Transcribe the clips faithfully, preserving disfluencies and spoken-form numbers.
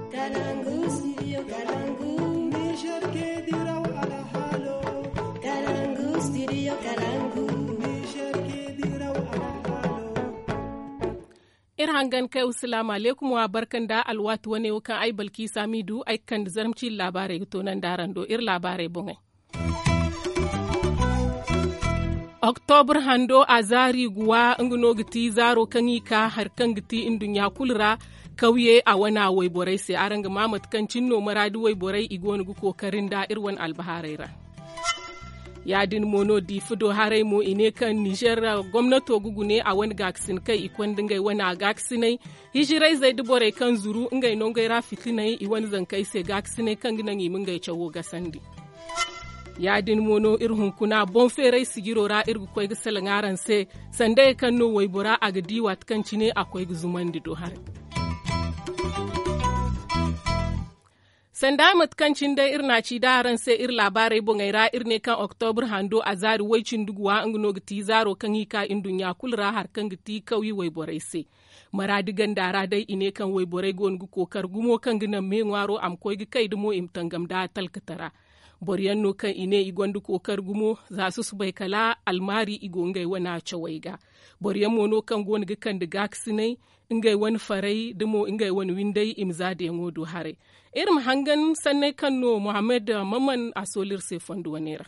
Kalangu, studio Kalangu. Niger ke diraw ala halo. Kalangu, studio Kalangu. Niger ke diraw ala halo. Irhangan kai assalamu alaikum wa barkan da alwatu wane wukan ai balki samidu ai kan zarmci labarai to nan daran do ir labarai bungai. Oktober hando a zari guwa nguno giti zaro kanyi ka har kan giti indunya kulra kauye a wana waiborai sai aranga mamat kan cinno maradi waiborai igonu gu kokarin da irwan albaharaira. Yadin mono di fudo harai mo ine kan Niger gwamnato gugu ne a wani gaksin kai ikon dingai wani gaksinai hijirai zai dubore kan zuru ingai non gaira fitinai i wani zankai sai gaksinai kan ginan yi mun gai cawo ga sandi. Yadin mono irhun kuna bon ferai sigirora irgu koi ga salangaran se sandai kan no waibora a ga diwat kan cine akwai guzuman di do har. Sanda matkancin dai irna ci daran sai ir labarai bongaira irne kan Oktober hando a zari waicin duguwa ngno giti zaro kan hika indunya kulra har kan giti kauyi waiborai se. Maradi gandara dai ine kan waiborai gon gu kokar gumo kan ginan me ngwaro am koy gi kai dumo imtangam da talkatara. Boryanno kan ine igondu kokar gumo za su su bai kala almari igongai wana chawaiga. Boryan mono kan gon gi kan diga ksinai ingai wani farai dumo ingai wani windai imza da yango hare. Irin hangan sannan kanno Muhammad Maman a solir se fondu wanera.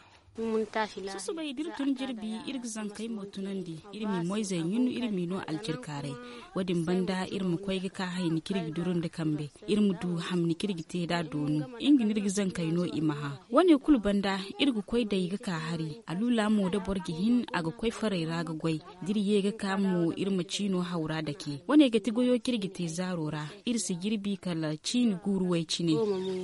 Susu bai dirtun jirbi irg zankai motunandi irmi moize yunu irmi no alcirkare wadin banda irmu koyga ka hayni kirgi durun da kambe irmu du hamni kirgi te da donu ingi nirgi zankai no imaha wani kul banda irgu koy da yiga ka hari alula mo da borgi hin aga koy faraira ga goy diri yega ka mu irmu cino haura dake wani ga tigoyo kirgi te zarora irsi girbi kala cini guruwai cine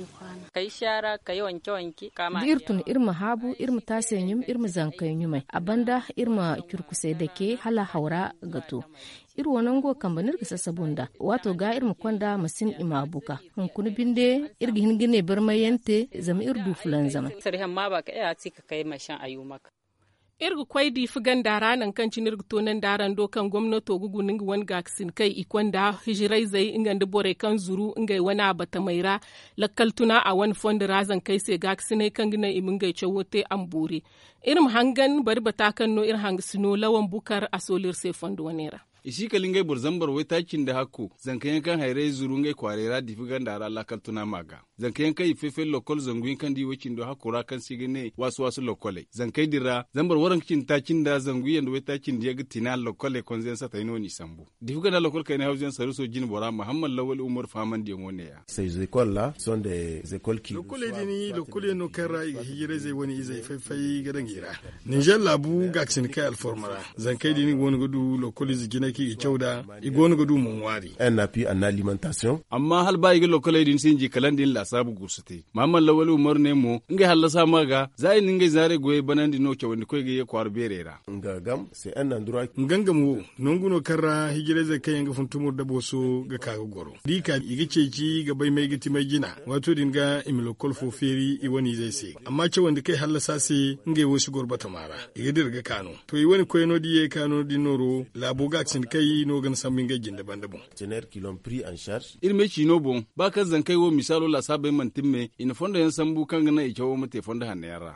kai shara kai wanke wanke kama dirtun irmu habu irmu tasenyum irmu zankanyumai abanda irma kurkusai dake hala haura gato iru wonan go kambanir ga sasabunda wato ga irmu kwanda masin imabuka hun kunu binde irgi hingine barmayente zama irdu fulan zaman sarhan ma baka iya cika kai mashan ayumaka irgu kwai di fugan dara nan kan cinir tonan daran dokan gwamnato gugu ningi wan gaksin kai ikon da hijirai zai ingan da bore kan zuru ingai wana bata maira lakaltuna a wani fond razan kai sai gaksine kan gina imin gai cewote ambure irin hangan bari bata kan no ir hangsino lawan bukar a solir sai fond wanera isi kalingai burzambar wai takin da hakku zankayen kan haire zurungai kwarera difigan da ala kaltuna maga zankayen kai fefe lokol zanguin kan di wakin do hakura kan sigine wasu wasu lokole zankai dira zambar waran kin takin da zanguyen da wai takin da yaga tina lokole konzen sa taino ni sambu difigan da lokol kai na hausen saruso jin bora muhammad lawal umar faman de ngone ya ces écoles là sont des écoles qui lokole dini lokole no kara hijire zai wani izai faifai gadan gira Niger labu gaksin kai alformara zankai dini wani gudu lokole zigine ki kyauda igonu gudu mun wari un appui en alimentation amma hal ba iglo kala din sinji kalandin la sabu gursate mamman lawal umar ne mo ngai halasa maga zai ningai zare goye banandi no kyawandi ko ge kwar berera ngagam c'est un endroit ngangam wo nonguno karra hijire zai kai nga funtumur da boso ga kaga goro dika igice ki ga bai mai giti mai gina wato dinga imilo kolfo feri iwani zai se amma ce wanda kai halasa se ngai wosu gorbata mara igidir ga kano to iwani koyno diye kano dinoro labo ga kai no gan samin gajin daban-daban. Tener qui l'ont pris en charge. Irme ci no bon ba kan zan kai wo misalo la sabai mantimme ina fonda yan sambu kan gana ike wo mate fonda hanne yara.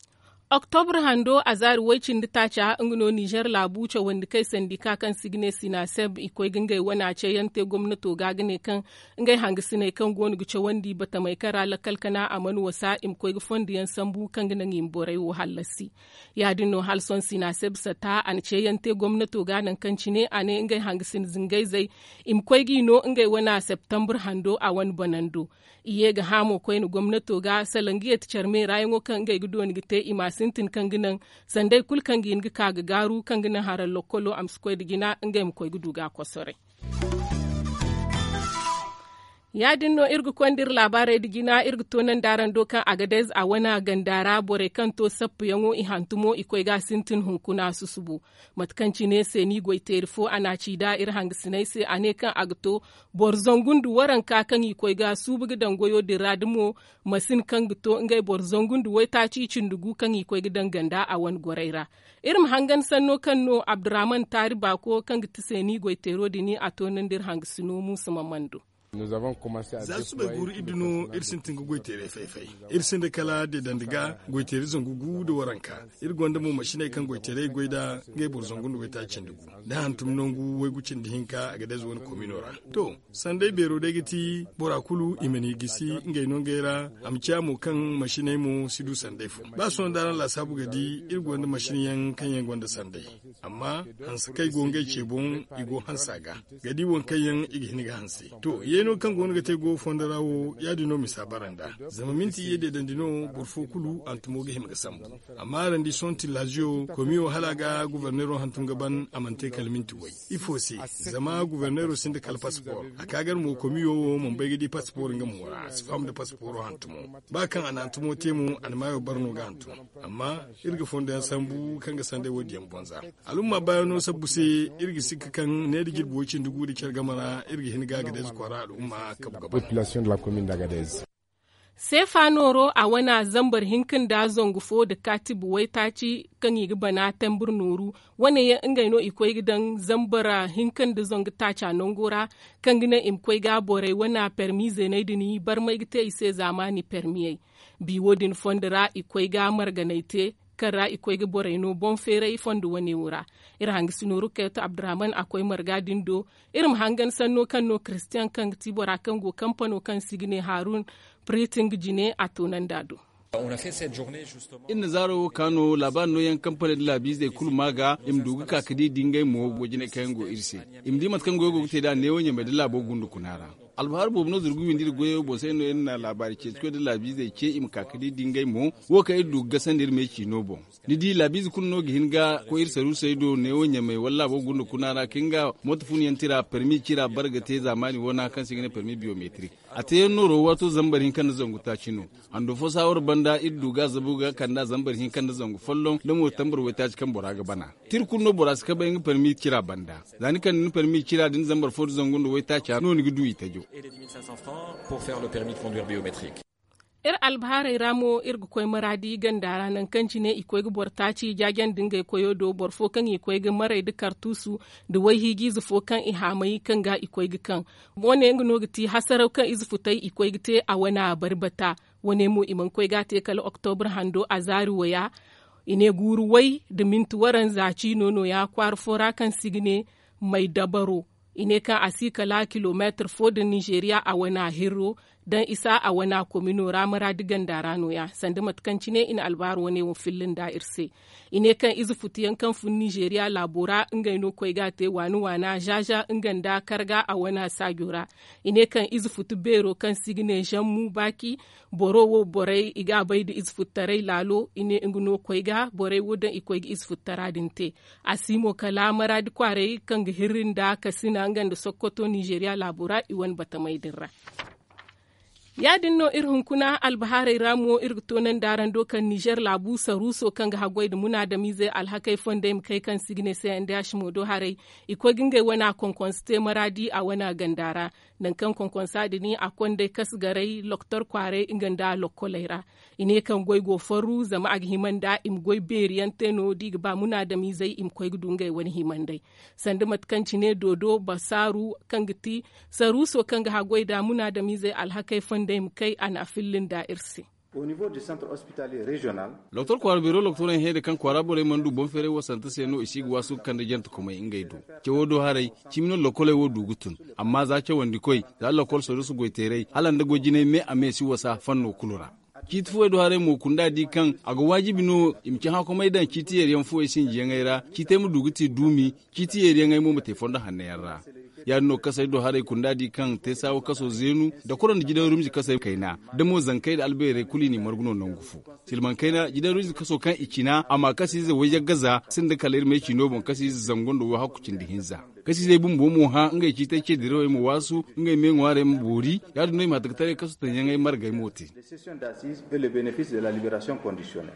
Oktober hando a zari waicin da ta ca ingino Niger labuce wanda kai sandika kan signe sina seb ikoi gingai wana ce yante gwamnato gagane kan ingai hangi sine kan gonu guce wandi bata mai kara la kalkana a manu wasa im koi fondi yan sambu kan gina ngim borai wo halasi ya dino halson sina seb sata an ce yante gwamnato ganan kan cine ane ingai hangi sin zingai zai im koi gino ingai wana September hando a wani banando iye ga hamo koi ni gwamnato ga salangiyat charme rayango kan ingai gudo ni gite imasi sintin kanginan sandai kul kangin gi kaga garu kanginan haral lokolo am skoy digina ngem koy gudu ga kosore ya dinno irgu kondir labarai digina irgu tonan daran dokan agadez a wana gandara bore kanto sappu yango i hantumo ikoi ga sintin hunkuna susubu matkanci ne se ni goy terfo ana ci da ir hangsinai se ane kan agto borzongundu waran ka kan ikoi ga subu gidan goyo diradimo masin kan gito ngai borzongundu wai ta ci cindugu kan ikoi gidan ganda a wan goraira irim hangan sanno kanno abdurrahman tariba ko kan gitse ni goy tero dini a tonan dir hangsino musu mamando za su bai guri iduno irsin tinga goitere faifai irsin da kala da dandiga goitere zangugu da waranka irgon da mu mashine kan goitere goida gai burzongun goita cindugu da hantum nongu wai gucin dihinka a gada zuwan kominora to sandai bero da giti borakulu imani gisi ngai non gaira amciya mu kan mashine mu sidu sandai fu ba son daran la sabu gadi irgon da mashiniyan kan yan gonda sandai amma hansa kai gongai cebon igo hansaga gadi won kayan igihiniga hansi to yeno kan gonu ga tego fondarawo ya dino misabaranda zama minti yede dandino burfo kulu antumo ga himga sambu amma randi sonti lazio komiyo halaga guvernero hantun gaban amante kalminti wai ifo si zama guvernero sinde kal passport akagar mu komiyo mun bai gidi passport ngam wara sfam da passport hantumo ba kan an antumo temu an mayo barno ga hantu amma irga fonda sambu kan ga sande wodi yan bonza alumma bayano sabbuse irga sikka kan ne digir bocin dugu da kyar gamara irga hinga ga da kwara al'umma population de la commune d'Agadez. Sefanoro a wana zambar hinkin da zongufo da katibu wai taci kan yi bana tambur nuru wani ya ingaino ikwai gidan zambara hinkin da zongi taca nongora kan gina imkwai gabore wana permi zenai dini bar mai gita ise zamani permiyai biwodin fondara ikwai gamar ganaite kara ikwai ga boreno bon fere fondu wani wura ira hangi sinuru kayto abdurrahman akwai margadin do irim hangan sanno kanno christian kan tibora kan go kampano kan signe harun priting jine atonan dado inna zaro kano laban no yan kamfanin labi zai kulmaga im dugu kakadi dingai mo bojine kayango irse im dimat kan gogo te da ne wonye me labo gundu kunara albahar bo no zurgu windir goyo bo sai no enna labari ce ko da labi zai ke im kakadi dingai mo wo ka idu gasandir me ci nobo ni di labi kun no gi hinga ko irse ru sai do ne wonye me walla bo gundu kunara kinga motfun yantira permi kira barga te zamani wona kan sigine permi biometric ate noro wato zambarin kan zanguta cino ando fo sawar banda iddu ga zabuga kanda zambarin kan zangu follon lamo tambar wata cikan boraga bana tirkun no boras ka bayin permi kira banda zani kan ni permi kira din zambar fo zangundo wata cha no ni gudu itajo et les deux mille cinq cents francs pour faire le permis de conduire biométrique. Ir albahare ramo irgu koy maradi gandara nan kanci ne ikoy bortaci jagen dinga koyo do borfo kan ikoy ga marai da kartusu da wai higi zufo kan ihamai kan ga ikoy kan wone ngno giti hasarau kan izfutai ikoy gite a wana barbata wone mu iman koy gate kal october hando azari waya ine guru wai da mintu waran zaci nono ya kwar fora kan signe mai dabaro ine kan asikala kilometer fo da Nigeria a wana hero dan isa a wana komino ramara digan darano ya sanda matkanci ne ina albaro ne wa fillin da irse ine kan izu futiyan kan fun Nigeria labora ingaino koi gate wani wana jaja inganda karga a wana sagura ine kan izu futu bero kan signe jammu baki borowo borai iga bai da izu futarai lalo ine ingino koi ga borai wodan ikoi izu futara dinte asimo kala mara di kware kan gihirin da kasina nganda Sokoto Nigeria labora iwan bata mai dirra ya dinno irhun kuna albahare ramo irtonan daran dokan Niger labu saruso kan ga hagwai da muna da mize alhakai fonda im kai kan signe sai an dashi modo hare iko gingai wana konkonste maradi a wana gandara nan kan konkonsa dini a konde kasgarai loktor kware inganda lokolaira ine kan goy go faru zama ag himanda im goy beriyan teno dig ba muna da mize im koy gudungai wani himandai sanda matkanci ne dodo basaru kan giti saruso kan ga hagwai da muna da mize alhakai fonda da kai ana fillin da irsi. Au niveau du centre hospitalier régional, Docteur Kwarbiro Docteur Hede kan kwarabole mandu bon fere wasanta seno isigi wasu kan da janta kuma ingaido. Ke wodo harai chimino lokole wodu gutun amma za ce wandi koi za lokol so su goiterai halan da gojine me amesi wasa fanno kulura. Kiti fuwe do hare mo kunda di kan aga wajibi no imki ha ko maidan kiti yer yan fuwe sin jengaira kite mu duguti dumi kiti yer yan ai mo mate fonda hanne yarra. Ya no kasai do hare kunda di kan te sawo kaso zenu da kuran da gidan rumji kasai kaina da mo zankai da albere kuli ni marguno nan gufu silman kaina gidan rumji kaso kan ikina amma kasi zai waje gaza sun da kalir mai kino bon kasi zangon da hakucin da hinza kasi zai bumbo mu ha ngai ki take da rawai mu wasu ngai me ngware mu buri ya do ma ta tare kaso tan yangai margai moti session d'assises et le bénéfice de la libération conditionnelle.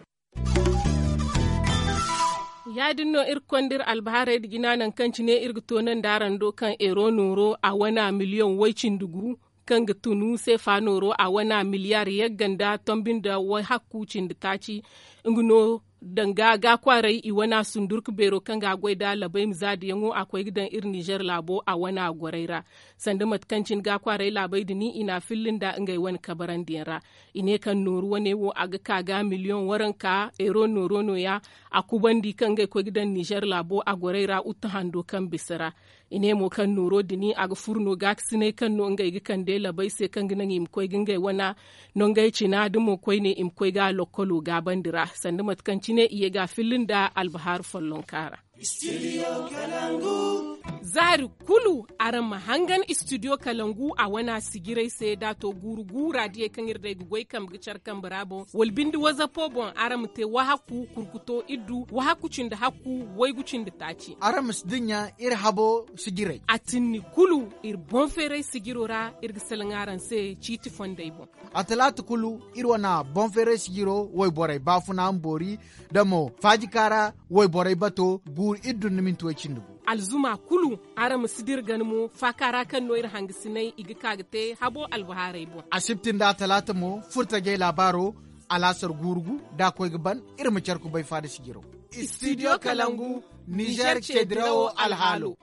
Ya dinno irkondir albahare da ginanan kanci ne irgito nan daran dokan ero noro a wana miliyon waicin dugu kan ga tunu sai fa noro a wana miliyar ya ganda tombin da wai hakucin da taci ingino danga ga kwarai i wana sundurk bero kan ga gwaida labai mzadi yango akwai gidan ir Niger labo a wana goraira sanda matkancin ga kwarai labai dini ina fillin da ngai wani kabaran dira ine kan noru wane wo aga kaga miliyon waran ka ero noro no ya akubandi kan ga ko gidan Niger labo a goraira utta hando kan bisira ine mo kan noro dini aga furno ga sine kan no ngai gi kan de labai se kan ginan im koy gingai wana non gai cina dumo koy ne im koy ga lokolo ga bandira sanda matkanci ne iya ga filin da albahar fallon kara Studio Kalangu. Zari kulu aran mahangan Studio Kalangu a wana sigirai sai dato gurugura diye kan irda gugoi kam gicar kan barabo walbindi waza pobon aram te wahaku kurkuto iddu wahaku cinda haku waigucin da taci aram sdinya ir habo sigirai atinni kulu ir bonfere sigirora ir gisalangaran sai citi fondai bon atalatu kulu ir wana bonfere sigiro woy borai bafuna ambori damo fajikara woy borai bato gur iddu nimin to cindugo alzuma kulu ara musidir ganmu fakara kan noir hangisinai igi kagte habo albaharai bo asibtin da talata mo furta ge labaro alasar gurgu da koy gaban irma charku bai fada sigiro Studio Kalangu Niger Chedrao Alhalo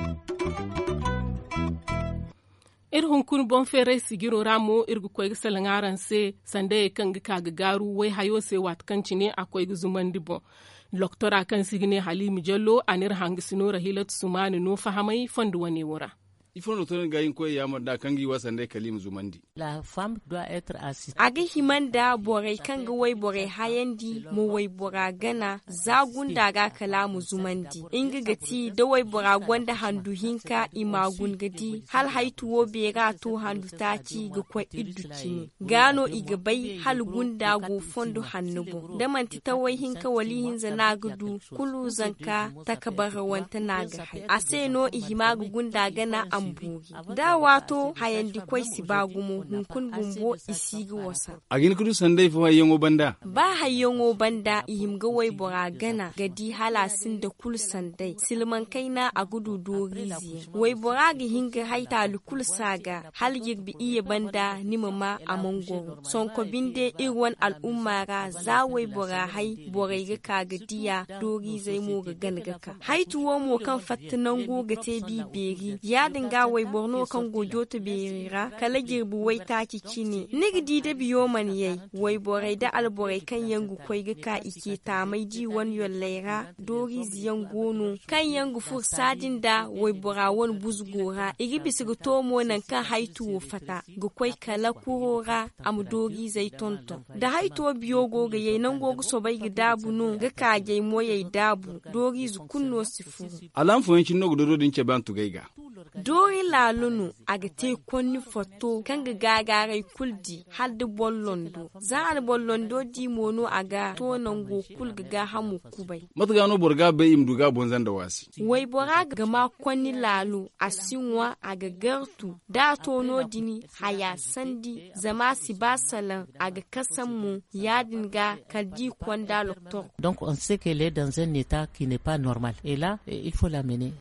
ir hunkun bon fere sigiro ramo irgu koy salangaran se sande kan ga kagaru wai hayo se wat kancine akoy guzumandi bo Loktora kan sigine Halimi Jallo anir hangisino rahilat sumani no fahamai fandu wani wura. Ifon loktora ga yin koyi yamar da kangi wasan dai Kalim Zumandi. La femme doit être assise. Agi himanda borai kanga wai borai hayandi mu wai bora gana zagun daga kalamu Zumandi. Inga gati da wai bora gwanda handu hinka imagun gadi hal haituwo bera to handu taci ga kwa iddu kini. Gano igabai hal gunda go fondo hannubo. Da manti ta wai hinka wali hinza na gudu kulu zanka takabara wanta naga hai. Aseno ihimagu gunda gana amburi. Da wato hayandi kwai si bagumo hunkun bumbo isigi wasa. Agin kudu sandai fo hayongo banda. Ba hayongo banda ihimga wai bora gana gadi halasin da kul sandai. Silman kaina a gudu dorizi. Wai bora ga hinga haita lukul saga hal yirbi iya banda nimama a mangoro. Sonko binde irwan al'ummara za wai bora hai borai ga kagadiya dorizai mo ga gangaka. Haituwo mo kan fattinan goga te biberi ya dinga wai borno kan gojo ta berira kala girbu wai taki cine nigdi da biyo man yai wai borai da alborai kan yangu koi ga ka ike ta mai ji wan yollaira dori ziyan gono kan yangu fur sadin da wai bora won buzgora igi bisigu tomo nan kan haitu fata ga koi kala kurora am dori zai tonto da haitu biyo goga yai nan gogo so bai ga dabu no ga ka jai moyai dabu dori zu kunno sifu alam fo yancin no godo din ce bantu gaiga dori lalunu aga te konni foto kanga gagarai kuldi halde bollondo za al bollondo di mono aga to nango kulga ga hamu kubai matgano borga be imduga bonzan da wasi wai bora ga ma konni lalu asinwa aga gartu da to no dini haya sandi zama si basalan aga kasammu yadin ga kaldi kwanda docteur. Donc on sait qu'elle est dans un état qui n'est pas normal et là il faut l'amener.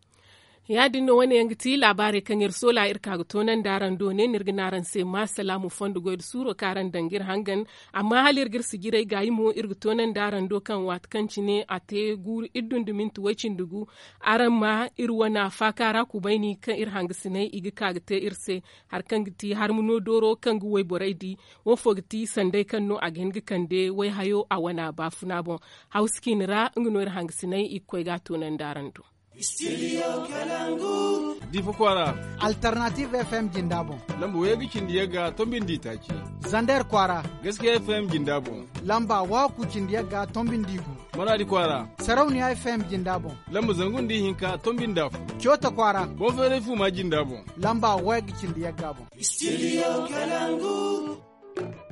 Ya dinno wani yangi ti labari kan yir sola irka ga tonan daran do ne nirginaran sai ma salamu fondu goid suro karan dangir hangan amma halir gir sigirai gayi mo irga tonan daran do kan wat kanci ne ate gur iddun dumin tuwacin dugu aran ma irwana fakara ku baini kan ir hangisinai igi kaga te irse har kan giti har muno doro kan gu wai boraidi wo fogti sandai kan no agen gi kande wai hayo a wana bafuna bon hauskin ra ngno ir hangisinai ikoi ga tonan daran do. Studio Kalangu. Difo kwara. Alternative F M Jindabo. Lamba waya gikin diyaga tombin ditaci. Zander kwara. Gaskiya F M Jindabo. Lamba waku cindiyaga tombin digu. Manadi kwara. Sarauniya F M Jindabo. Lamba zangun di hinka tombin dafu. Kyota kwara. Bonfere fu ma Jindabo. Lamba waya gikin diyaga bo. Studio Kalangu.